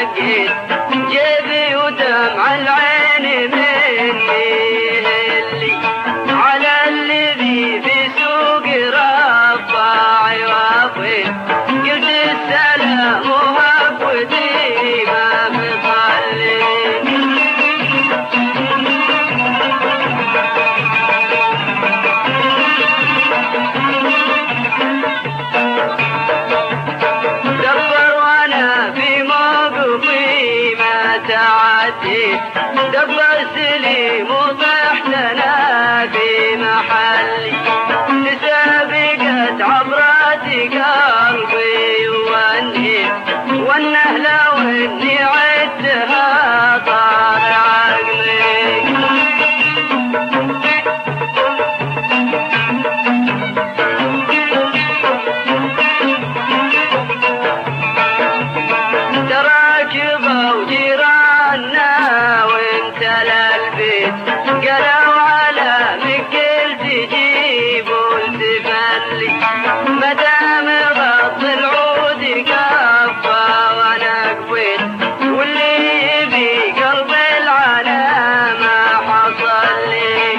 دقيت جيبي ودمع العين مني اللي على الذي في سوق رفع يوافين قلت السلام وهبتي ما بصلي دبر سليم وطحت انا في محلي تسابقت عبراتي قلبي والنهله واني عدتها طار عقلي تراكبوا جيراننا قالوا على مكل تجيبوا التفلي مدام غض العود كفى وانا قويت واللي يبي قلب العنا ما حصل لي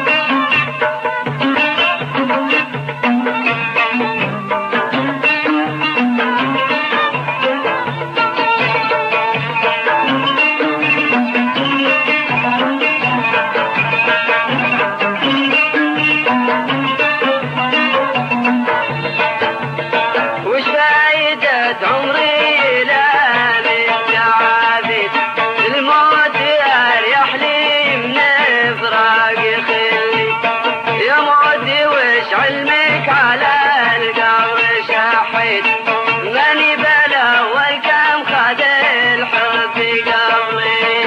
عمري لا من تعبت الموت اريح لي من فراق خلي يا موتي وش علمك على القبر شحيت ماني بلا والكم خد الحب قبلي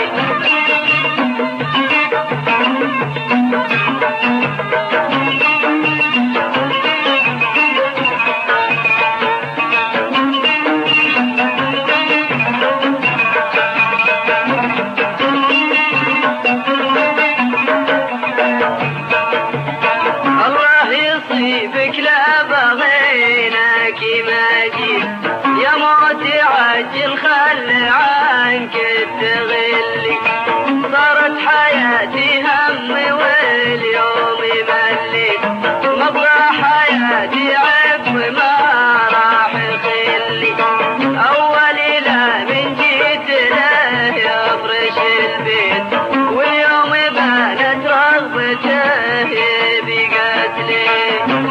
يصيبك لا بغينك ما جيت يا موتي عجل خل عنك تغلي صارت حياتي هم واليوم مليت مضى حياتي عب ما راح خلي اول لا من جيت له يفرش البيت واليوم بانت رغبته بقتلي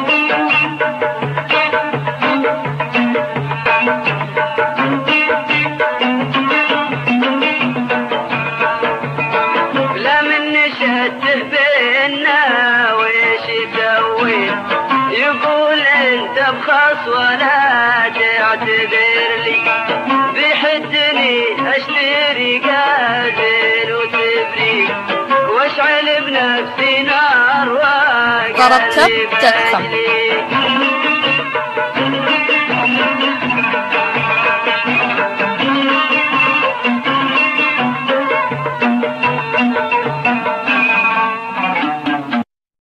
لا من نشته بينا ويش يسوي يقول انت بخص ولا تعتذر لي بيحدني اشتري قادر وتبريك واشعل بنفسي نار وقلبي